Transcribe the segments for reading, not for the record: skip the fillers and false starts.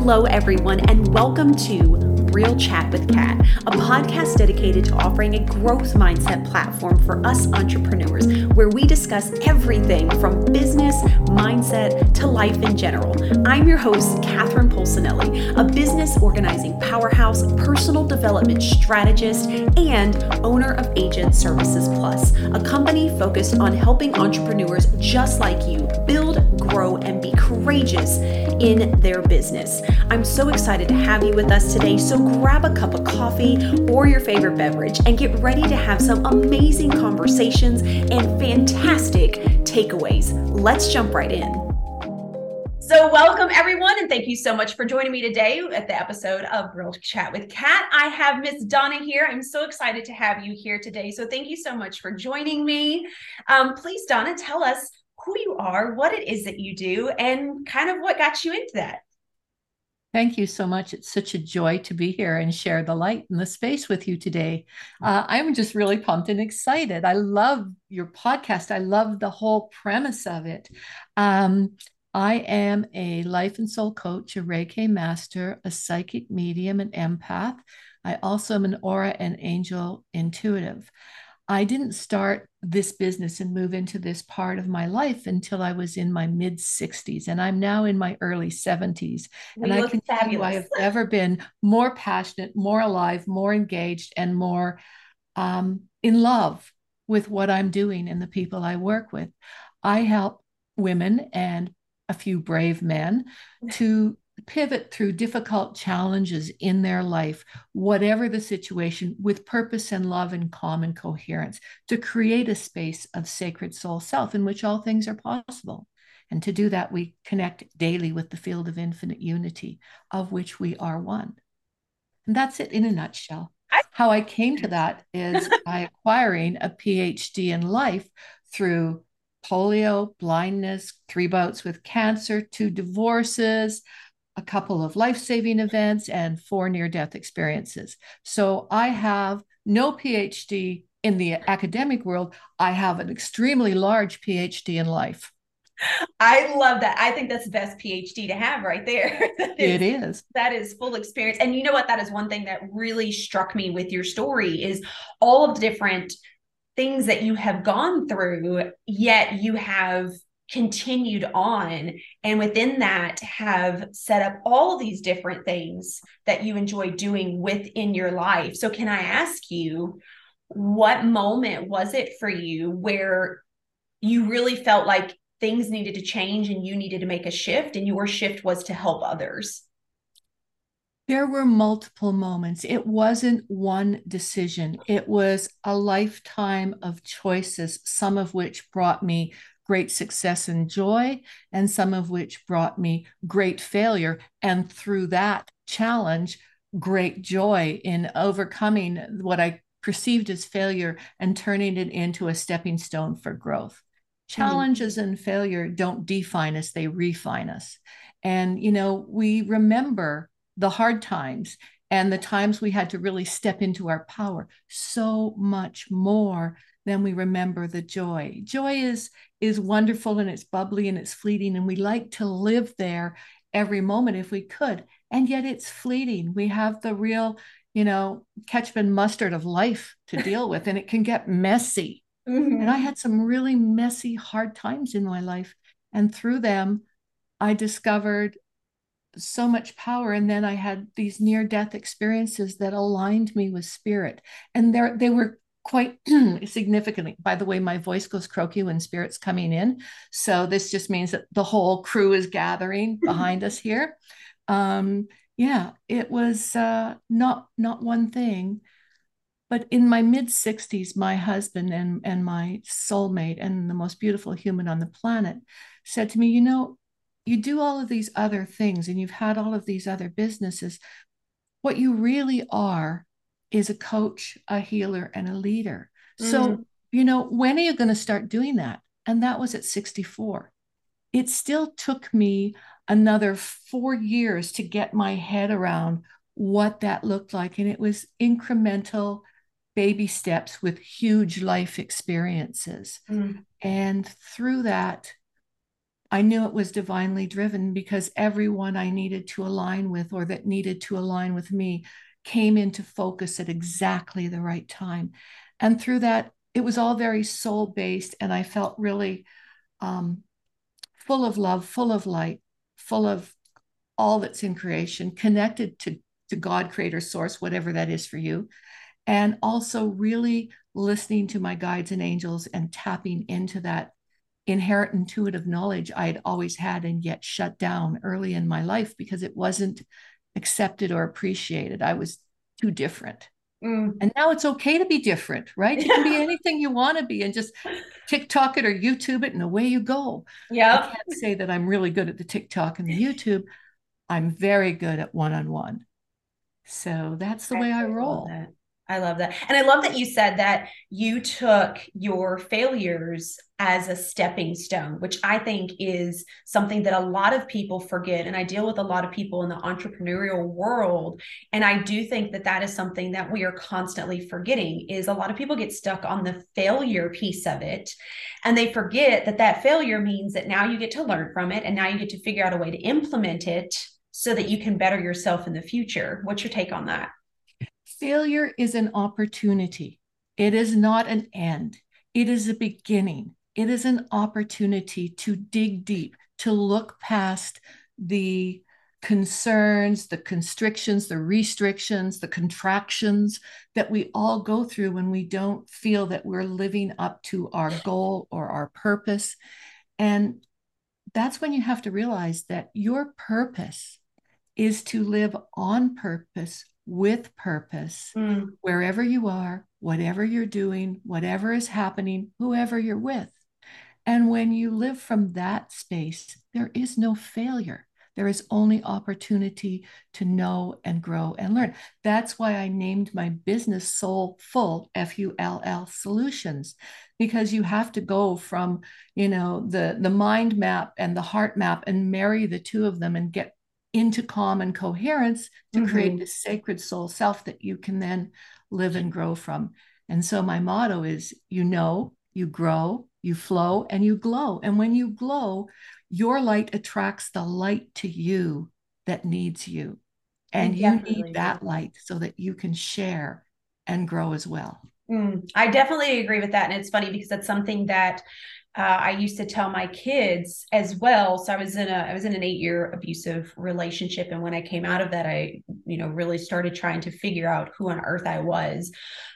Hello, everyone, and welcome to Real Chat with Kat, a podcast dedicated to offering a growth mindset platform for us entrepreneurs, where we discuss everything from business, mindset, to life in general. I'm your host, Catherine Polsinelli, a business organizing powerhouse, personal development strategist, and owner of Agent Services Plus, a company focused on helping entrepreneurs just like you build, grow, and be courageous in their business. I'm so excited to have you with us today, so grab a cup of coffee or your favorite beverage and get ready to have some amazing conversations and fantastic takeaways. Let's jump right in. So welcome everyone, and thank you so much for joining me today at the episode of Real Chat with Kat. I have Miss Donna here. I'm so excited to have you here today. So thank you so much for joining me. Please, Donna, tell us who you are, what it is that you do, and kind of what got you into that. Thank you so much. It's such a joy to be here and share the light and the space with you today. I'm just really pumped and excited. I love your podcast. I love the whole premise of it. I am a life and soul coach, a Reiki master, a psychic medium, an empath. I also am an aura and angel intuitive. I didn't start this business and move into this part of my life until I was in my mid 60s, and I'm now in my early 70s. And I can tell you I have never been more passionate, more alive, more engaged, and more in love with what I'm doing and the people I work with. I help women and a few brave men to pivot through difficult challenges in their life, whatever the situation, with purpose and love and calm and coherence, to create a space of sacred soul self in which all things are possible. And to do that, we connect daily with the field of infinite unity, of which we are one. And that's it in a nutshell. How I came to that is by acquiring a PhD in life through polio, blindness, 3 bouts with cancer, 2 divorces, a couple of life-saving events, and 4 near-death experiences. So I have no PhD in the academic world. I have an extremely large PhD in life. I love that. I think that's the best PhD to have right there. It is. That is full experience. And you know what? That is one thing that really struck me with your story is all of the different things that you have gone through, yet you have continued on, and within that have set up all these different things that you enjoy doing within your life. So can I ask you, what moment was it for you where you really felt like things needed to change and you needed to make a shift, and your shift was to help others? There were multiple moments. It wasn't one decision. It was a lifetime of choices, some of which brought me great success and joy, and some of which brought me great failure. And through that challenge, great joy in overcoming what I perceived as failure and turning it into a stepping stone for growth. Challenges and failure don't define us, they refine us. And, we remember the hard times and the times we had to really step into our power so much more than we remember the joy. Joy is wonderful, and it's bubbly and it's fleeting, and we like to live there every moment if we could. And yet it's fleeting. We have the real, ketchup and mustard of life to deal with, and it can get messy. And I had some really messy, hard times in my life. And through them, I discovered so much power. And then I had these near-death experiences that aligned me with spirit. And they were quite significantly. By the way, my voice goes croaky when spirit's coming in. So this just means that the whole crew is gathering behind us here. It was not one thing. But in my mid 60s, my husband and my soulmate and the most beautiful human on the planet said to me, you do all of these other things and you've had all of these other businesses. What you really are is a coach, a healer, and a leader. So, when are you going to start doing that? And that was at 64. It still took me another 4 years to get my head around what that looked like. And it was incremental baby steps with huge life experiences. And through that, I knew it was divinely driven because everyone I needed to align with or that needed to align with me came into focus at exactly the right time. And through that, it was all very soul based. And I felt really um, full of love, full of light, full of all that's in creation, connected to God, creator, source, whatever that is for you. And also really listening to my guides and angels and tapping into that inherent intuitive knowledge I'd always had and yet shut down early in my life because it wasn't accepted or appreciated. I was too different. Mm. And now it's okay to be different, right? You can be anything you want to be and just TikTok it or YouTube it and away you go. I Yep. can't say that I'm really good at the TikTok and the YouTube. I'm very good at one on one. So that's the I way I totally love roll. that. I love that. And I love that you said that you took your failures as a stepping stone, which I think is something that a lot of people forget. And I deal with a lot of people in the entrepreneurial world. And I do think that that is something that we are constantly forgetting is a lot of people get stuck on the failure piece of it. And they forget that that failure means that now you get to learn from it and now you get to figure out a way to implement it so that you can better yourself in the future. What's your take on that? Failure is an opportunity. It is not an end. It is a beginning. It is an opportunity to dig deep, to look past the concerns, the constrictions, the restrictions, the contractions that we all go through when we don't feel that we're living up to our goal or our purpose. And that's when you have to realize that your purpose is to live on purpose, with purpose, Mm. wherever you are, whatever you're doing, whatever is happening, whoever you're with. And when you live from that space, there is no failure. There is only opportunity to know and grow and learn. That's why I named my business Soulful, Full Solutions, because you have to go from, the mind map and the heart map and marry the two of them and get into calm and coherence to create Mm-hmm. this sacred soul self that you can then live and grow from. And so my motto is, you grow, you flow, and you glow. And when you glow, your light attracts the light to you that needs you. I And you need definitely agree with that that. light so that you can share and grow as well. I definitely agree with that. And it's funny because that's something that I used to tell my kids as well. So I was in an 8-year abusive relationship, and when I came out of that, I really started trying to figure out who on earth I was.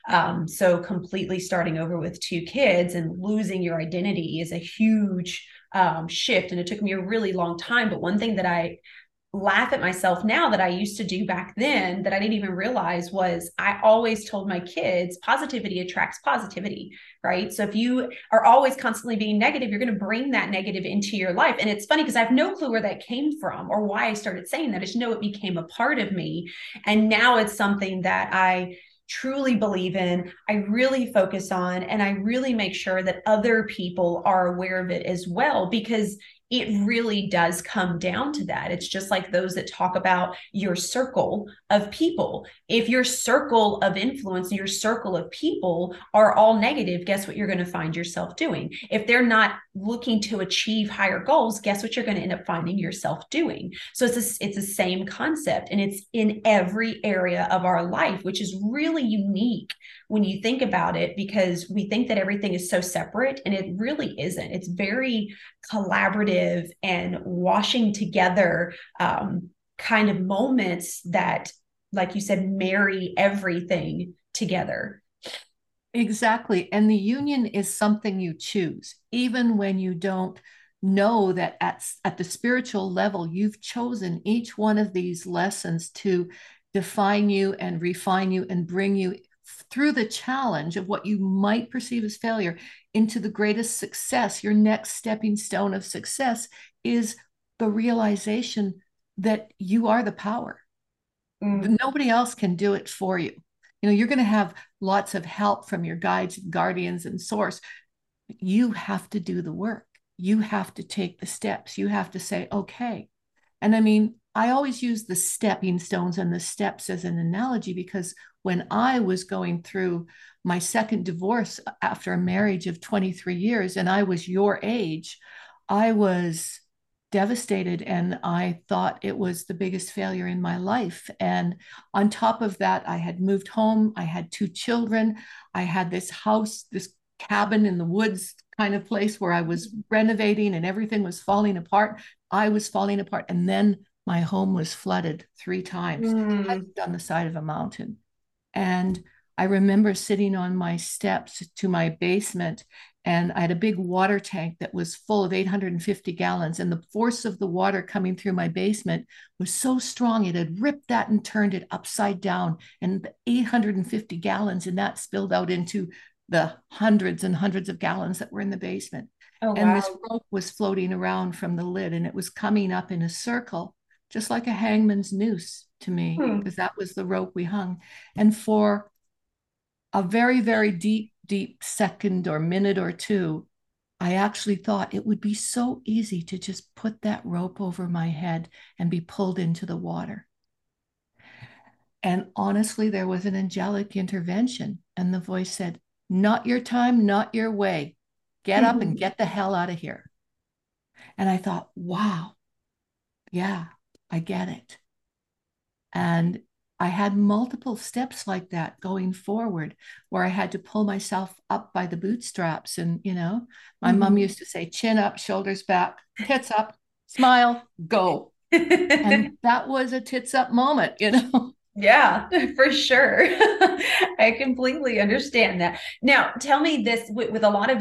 So completely starting over with 2 kids and losing your identity is a huge shift, and it took me a really long time. But one thing that I laugh at myself now that I used to do back then that I didn't even realize was I always told my kids positivity attracts positivity, right? So if you are always constantly being negative, you're going to bring that negative into your life. And it's funny because I have no clue where that came from or why I started saying that. I just know it became a part of me. And now it's something that I truly believe in, I really focus on, and I really make sure that other people are aware of it as well, because it really does come down to that. It's just like those that talk about your circle of people. If your circle of influence, your circle of people are all negative, guess what you're going to find yourself doing? If they're not looking to achieve higher goals, guess what you're going to end up finding yourself doing? So it's the same concept, and it's in every area of our life, which is really unique when you think about it, because we think that everything is so separate, and it really isn't. It's very collaborative and washing together kind of moments that, like you said, marry everything together. Exactly. And the union is something you choose, even when you don't know that at the spiritual level, you've chosen each one of these lessons to define you and refine you and bring you through the challenge of what you might perceive as failure into the greatest success. Your next stepping stone of success is the realization that you are the power. Mm. Nobody else can do it for you. You're going to have lots of help from your guides, guardians, and source. You have to do the work. You have to take the steps. You have to say, okay. And I mean, I always use the stepping stones and the steps as an analogy because when I was going through my second divorce after a marriage of 23 years, and I was your age, I was devastated, and I thought it was the biggest failure in my life. And on top of that, I had moved home. I had two children. I had this house, this cabin in the woods kind of place where I was renovating, and everything was falling apart. I was falling apart. And then my home was flooded 3 times. I Mm. lived on the side of a mountain. And I remember sitting on my steps to my basement, and I had a big water tank that was full of 850 gallons. And the force of the water coming through my basement was so strong, it had ripped that and turned it upside down. And the 850 gallons in that spilled out into the hundreds and hundreds of gallons that were in the basement. Oh, And this wow. rope was floating around from the lid, and it was coming up in a circle, just like a hangman's noose to me, Hmm. because that was the rope we hung. And for a very, very deep, deep second or minute or two, I actually thought it would be so easy to just put that rope over my head and be pulled into the water. And honestly, there was an angelic intervention. And the voice said, "Not your time, not your way. Get up and get the hell out of here." And I thought, wow, yeah, I get it. And I had multiple steps like that going forward where I had to pull myself up by the bootstraps. And, my mom used to say, chin up, shoulders back, tits up, smile, go. And that was a tits up moment. Yeah, for sure. I completely understand that. Now, tell me this with a lot of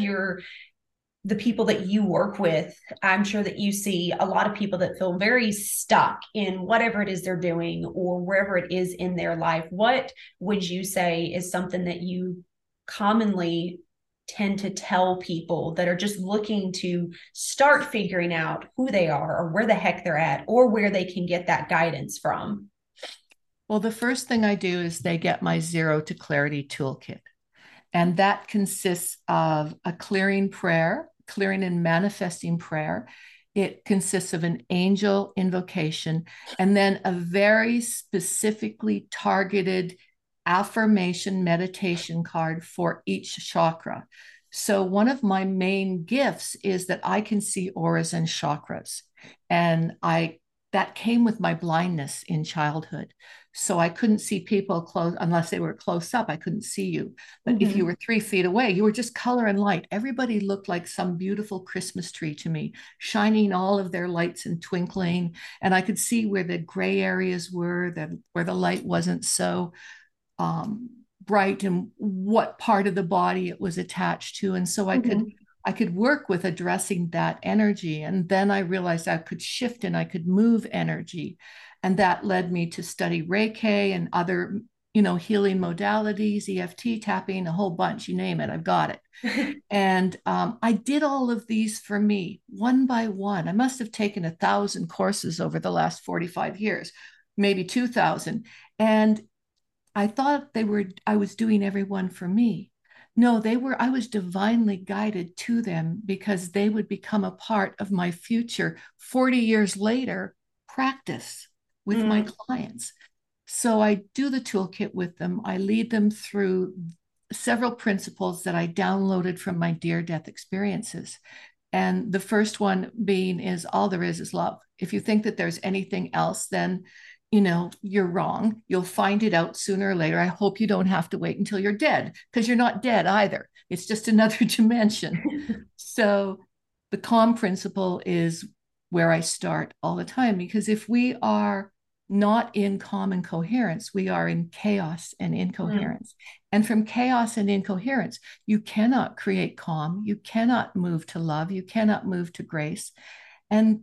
the people that you work with, I'm sure that you see a lot of people that feel very stuck in whatever it is they're doing or wherever it is in their life. What would you say is something that you commonly tend to tell people that are just looking to start figuring out who they are or where the heck they're at or where they can get that guidance from? Well, the first thing I do is they get my Zero to Clarity toolkit. And that consists of a clearing prayer, clearing and manifesting prayer. It consists of an angel invocation and then a very specifically targeted affirmation meditation card for each chakra. So, one of my main gifts is that I can see auras and chakras. And that came with my blindness in childhood. So I couldn't see people close unless they were close up. I couldn't see you. But if you Mm-hmm. were 3 feet away, you were just color and light. Everybody looked like some beautiful Christmas tree to me, shining all of their lights and twinkling. And I could see where the gray areas were, where the light wasn't so um, bright, and what part of the body it was attached to. And so I could work with addressing that energy. And then I realized I could shift and I could move energy. And that led me to study Reiki and other, healing modalities, EFT tapping, a whole bunch, you name it, I've got it. And I did all of these for me one by one. I must have taken 1,000 courses over the last 45 years, maybe 2,000. And I thought I was doing everyone for me. No, I was divinely guided to them because they would become a part of my future 40 years later practice with my Mm. clients. So I do the toolkit with them. I lead them through several principles that I downloaded from my dear death experiences. And the first one being is all there is love. If you think that there's anything else, then you're wrong. You'll find it out sooner or later. I hope you don't have to wait until you're dead, because you're not dead either. It's just another dimension. So the calm principle is where I start all the time, because if we are not in calm and coherence, we are in chaos and Mm. incoherence. And from chaos and incoherence, you cannot create calm. You cannot move to love. You cannot move to grace. And,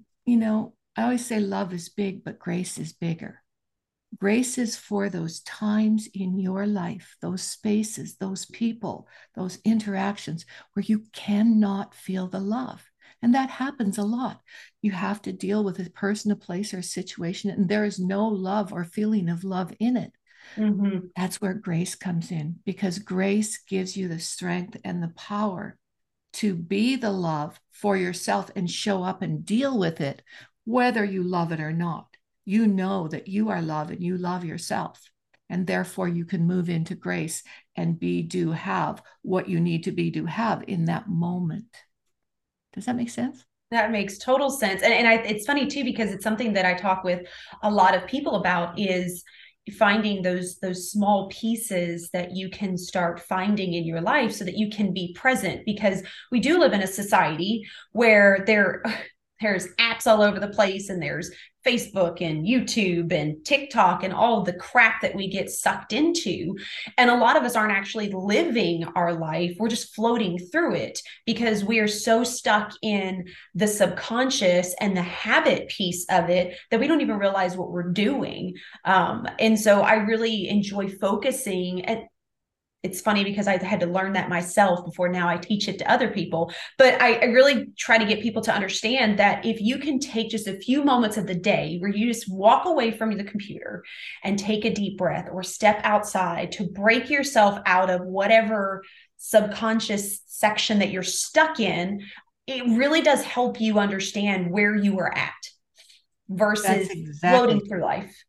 I always say love is big, but grace is bigger. Grace is for those times in your life, those spaces, those people, those interactions where you cannot feel the love. And that happens a lot. You have to deal with a person, a place, or a situation, and there is no love or feeling of love in it. Mm-hmm. That's where grace comes in, because grace gives you the strength and the power to be the love for yourself and show up and deal with it, whether you love it or not. You know that you are love and you love yourself. And therefore, you can move into grace and be, do, have what you need to be, do, have in that moment. Does that make sense? That makes total sense. It's funny too, because it's something that I talk with a lot of people about is finding those small pieces that you can start finding in your life so that you can be present, because we do live in a society where there's apps all over the place, and there's Facebook and YouTube and TikTok and all of the crap that we get sucked into. And a lot of us aren't actually living our life. We're just floating through it because we are so stuck in the subconscious and the habit piece of it that we don't even realize what we're doing. And so I really enjoy focusing. And it's funny because I had to learn that myself before now I teach it to other people. But I really try to get people to understand that if you can take just a few moments of the day where you just walk away from the computer and take a deep breath or step outside to break yourself out of whatever subconscious section that you're stuck in, it really does help you understand where you are at versus floating through life.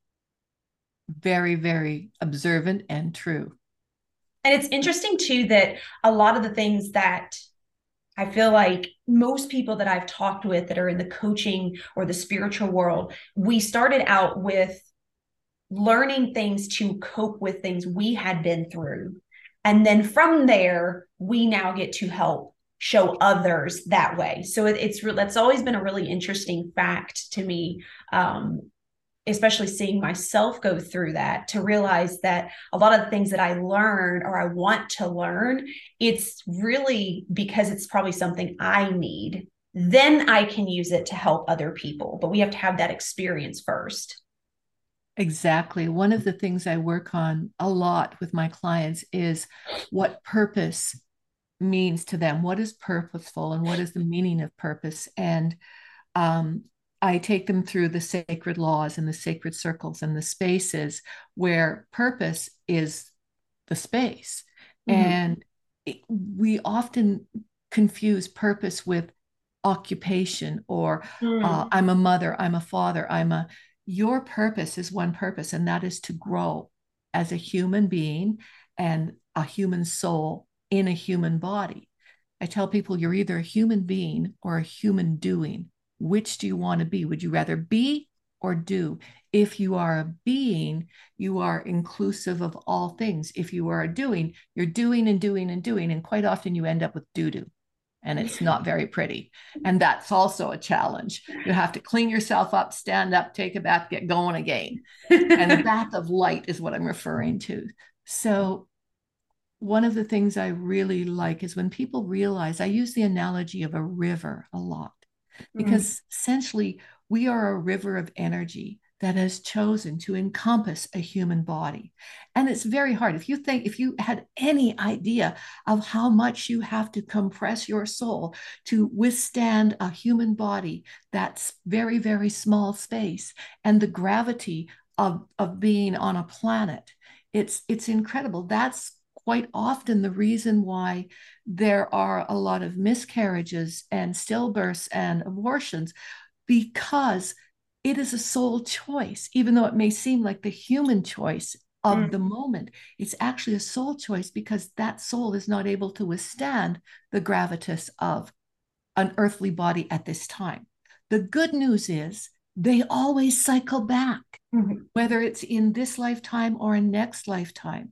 Very, very observant and true. And it's interesting too, that a lot of the things that I feel like most people that I've talked with that are in the coaching or the spiritual world, we started out with learning things to cope with things we had been through. And then from there, we now get to help show others that way. So that's always been a really interesting fact to me. Especially seeing myself go through that, to realize that a lot of the things that I learn or I want to learn, it's really because it's probably something I need. Then I can use it to help other people, but we have to have that experience first. Exactly. One of the things I work on a lot with my clients is what purpose means to them. What is purposeful and what is the meaning of purpose? And I take them through the sacred laws and the sacred circles and the spaces where purpose is the space. Mm-hmm. And we often confuse purpose with occupation or I'm a mother, I'm a father, your purpose is one purpose, and that is to grow as a human being and a human soul in a human body. I tell people you're either a human being or a human doing. Which do you want to be? Would you rather be or do? If you are a being, you are inclusive of all things. If you are a doing, you're doing and doing and doing. And quite often you end up with doo-doo. And it's not very pretty. And that's also a challenge. You have to clean yourself up, stand up, take a bath, get going again. And the bath of light is what I'm referring to. So one of the things I really like is when people realize, I use the analogy of a river a lot. Because essentially, we are a river of energy that has chosen to encompass a human body. And it's very hard. If you had any idea of how much you have to compress your soul to withstand a human body, that's very, very small space, and the gravity of being on a planet, it's incredible. That's quite often the reason why there are a lot of miscarriages and stillbirths and abortions, because it is a soul choice. Even though it may seem like the human choice of the moment, it's actually a soul choice because that soul is not able to withstand the gravitas of an earthly body at this time. The good news is they always cycle back, whether it's in this lifetime or a next lifetime.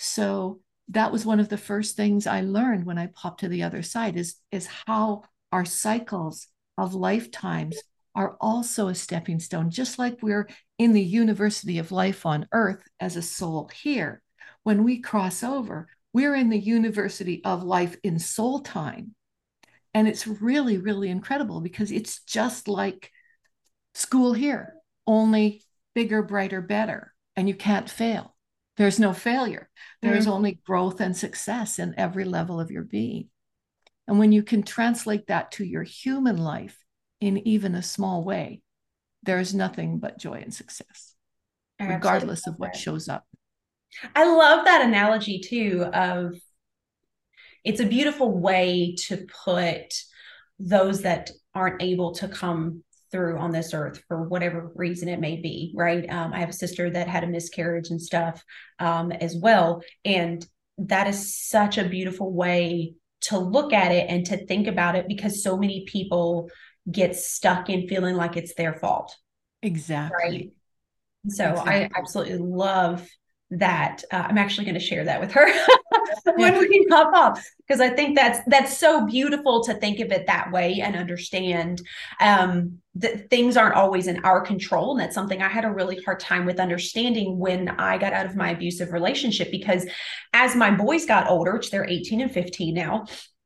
So that was one of the first things I learned when I popped to the other side is how our cycles of lifetimes are also a stepping stone. Just like we're in the university of life on earth as a soul here, when we cross over, we're in the university of life in soul time. And it's really, really incredible because it's just like school here, only bigger, brighter, better, and you can't fail. There's no failure. There's only growth and success in every level of your being. And when you can translate that to your human life in even a small way, there's nothing but joy and success, regardless of what shows up. I love that analogy too, of it's a beautiful way to put those that aren't able to come through on this earth for whatever reason it may be, right? I have a sister that had a miscarriage and stuff as well. And that is such a beautiful way to look at it and to think about it, because so many people get stuck in feeling like it's their fault. Exactly. Right. So Exactly. I absolutely love that. I'm actually going to share that with her when Yeah. we hop off, because I think that's so beautiful to think of it that way and understand that things aren't always in our control. And that's something I had a really hard time with understanding when I got out of my abusive relationship, because as my boys got older, which they're 18 and 15 now,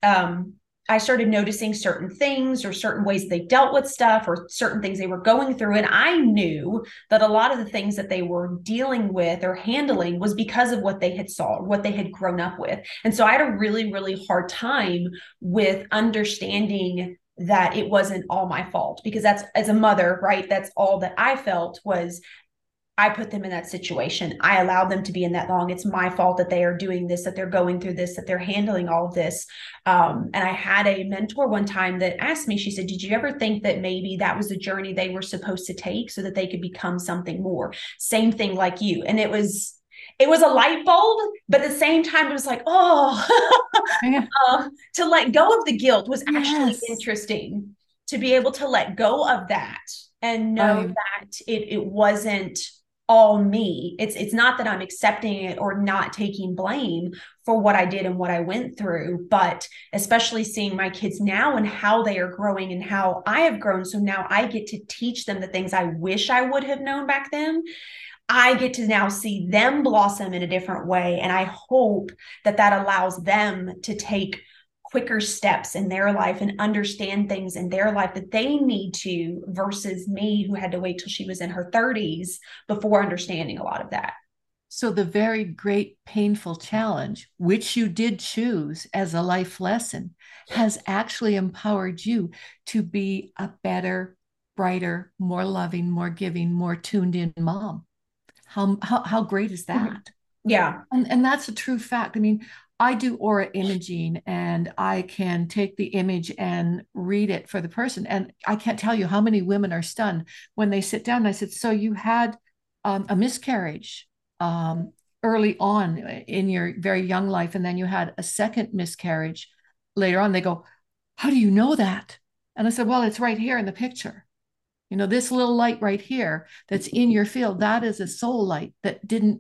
I started noticing certain things or certain ways they dealt with stuff or certain things they were going through. And I knew that a lot of the things that they were dealing with or handling was because of what they had saw, what they had grown up with. And so I had a really, really hard time with understanding that it wasn't all my fault, because that's, as a mother, right, that's all that I felt was I put them in that situation. I allowed them to be in that long. It's my fault that they are doing this, that they're going through this, that they're handling all of this. And I had a mentor one time that asked me, she said, did you ever think that maybe that was the journey they were supposed to take so that they could become something more? Same thing like you. And it was a light bulb, but at the same time, it was like, Yeah. to let go of the guilt was actually Yes. interesting, to be able to let go of that and know I that it wasn't all me. It's not that I'm accepting it or not taking blame for what I did and what I went through, but especially seeing my kids now and how they are growing and how I have grown. So now I get to teach them the things I wish I would have known back then. I get to now see them blossom in a different way. And I hope that that allows them to take quicker steps in their life and understand things in their life that they need to, versus me, who had to wait till she was in her 30s before understanding a lot of that. So the very great painful challenge, which you did choose as a life lesson, has actually empowered you to be a better, brighter, more loving, more giving, more tuned in mom. How great is that? Yeah. And that's a true fact. I mean, I do aura imaging and I can take the image and read it for the person. And I can't tell you how many women are stunned when they sit down. And I said, so you had a miscarriage early on in your very young life, and then you had a second miscarriage later on. They go, how do you know that? And I said, well, it's right here in the picture. You know, this little light right here that's in your field, that is a soul light that didn't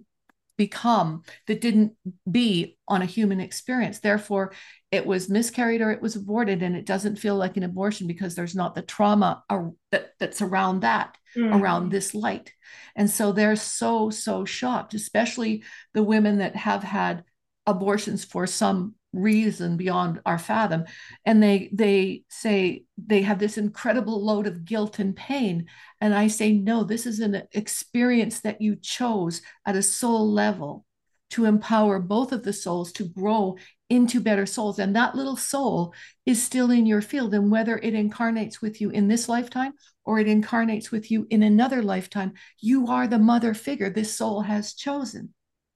be on a human experience. Therefore, it was miscarried or it was aborted, and it doesn't feel like an abortion because there's not the trauma that's around that, around this light. And so they're so shocked, especially the women that have had abortions for some reason beyond our fathom, and they say they have this incredible load of guilt and pain. And I say, no, this is an experience that you chose at a soul level to empower both of the souls to grow into better souls. And that little soul is still in your field. And whether it incarnates with you in this lifetime or it incarnates with you in another lifetime, you are the mother figure this soul has chosen.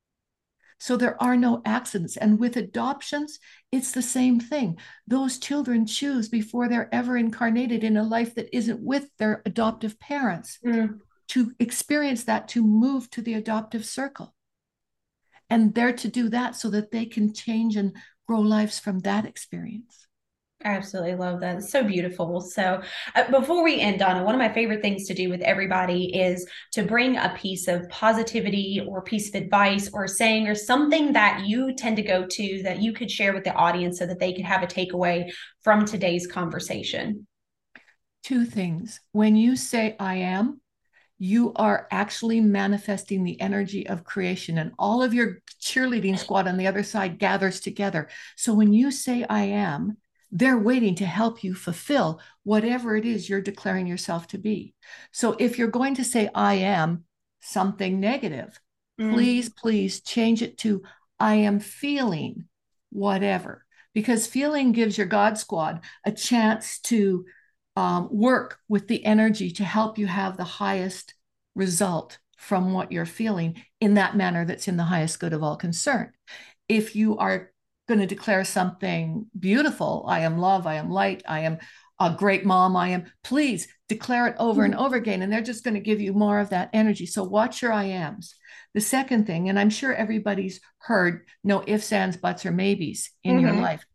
So there are no accidents. And with adoptions, it's the same thing. Those children choose before they're ever incarnated in a life that isn't with their adoptive parents to experience that, to move to the adoptive circle. And they're to do that so that they can change and grow lives from that experience. I absolutely love that. It's so beautiful. So before we end, Donna, one of my favorite things to do with everybody is to bring a piece of positivity or a piece of advice or a saying or something that you tend to go to that you could share with the audience so that they could have a takeaway from today's conversation. Two things. When you say I am, you are actually manifesting the energy of creation, and all of your cheerleading squad on the other side gathers together. So when you say I am, they're waiting to help you fulfill whatever it is you're declaring yourself to be. So if you're going to say, I am something negative, please change it to, I am feeling whatever, because feeling gives your God squad a chance to work with the energy to help you have the highest result from what you're feeling in that manner that's in the highest good of all concerned. If you are going to declare something beautiful, I am love, I am light, I am a great mom, I am, please declare it over and over again. And they're just going to give you more of that energy. So watch your I ams. The second thing, and I'm sure everybody's heard no ifs, ands, buts, or maybes in your life.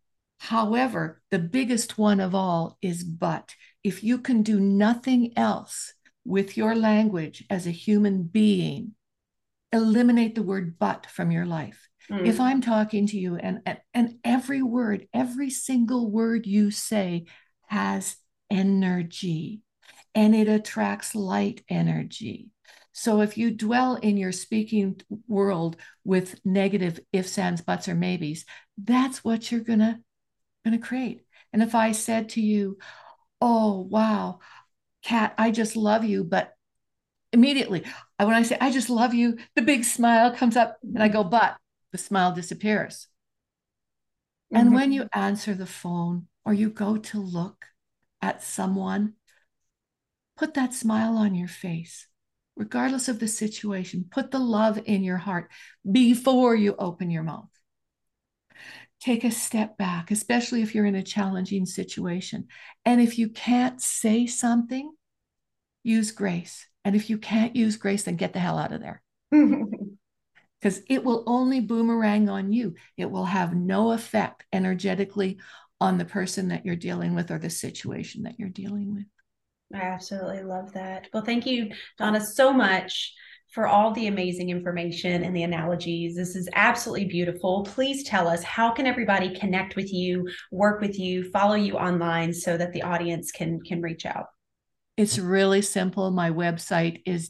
However, the biggest one of all is but. If you can do nothing else with your language as a human being, eliminate the word but from your life. Mm. If I'm talking to you and every word, every single word you say has energy, and it attracts light energy. So if you dwell in your speaking world with negative ifs, ands, buts, or maybes, that's what you're gonna create. And if I said to you, oh, wow, Kat, I just love you, but immediately, when I say, I just love you, the big smile comes up and I go, but the smile disappears. Mm-hmm. And when you answer the phone or you go to look at someone, put that smile on your face, regardless of the situation. Put the love in your heart before you open your mouth. Take a step back, especially if you're in a challenging situation. And if you can't say something, use grace. And if you can't use grace, then get the hell out of there. Because it will only boomerang on you. It will have no effect energetically on the person that you're dealing with or the situation that you're dealing with. I absolutely love that. Well, thank you, Donna, so much for all the amazing information and the analogies. This is absolutely beautiful. Please tell us, how can everybody connect with you, work with you, follow you online so that the audience can reach out? It's really simple. My website is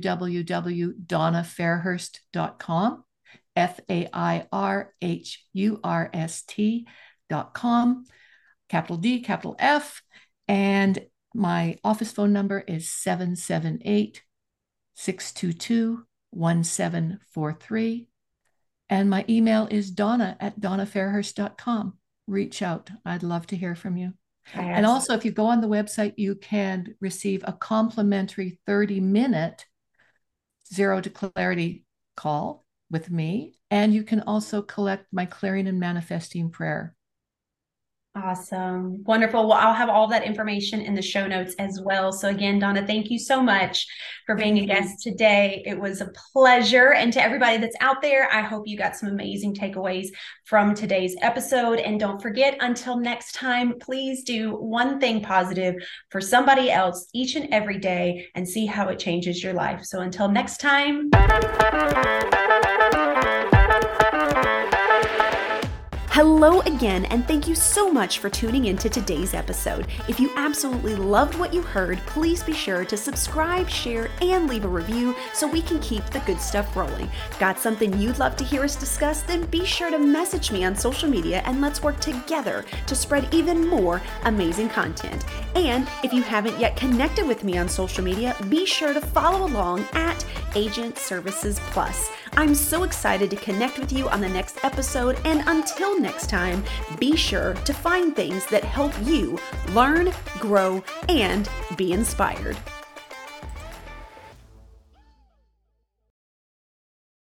www.donnafairhurst.com, FAIRHURST.com, capital D, capital F. And my office phone number is 778-622-1743. And my email is donna@donnafairhurst.com. Reach out. I'd love to hear from you. And also, if you go on the website, you can receive a complimentary 30-minute Zero to Clarity call with me. And you can also collect my Clearing and Manifesting Prayer. Awesome. Wonderful. Well, I'll have all that information in the show notes as well. So again, Donna, thank you so much for being a guest today. It was a pleasure. And to everybody that's out there, I hope you got some amazing takeaways from today's episode. And don't forget, until next time, please do one thing positive for somebody else each and every day and see how it changes your life. So until next time. Hello again, and thank you so much for tuning into today's episode. If you absolutely loved what you heard, please be sure to subscribe, share, and leave a review so we can keep the good stuff rolling. Got something you'd love to hear us discuss? Then be sure to message me on social media and let's work together to spread even more amazing content. And if you haven't yet connected with me on social media, be sure to follow along at Agent Services Plus. I'm so excited to connect with you on the next episode, and until next time, be sure to find things that help you learn, grow, and be inspired.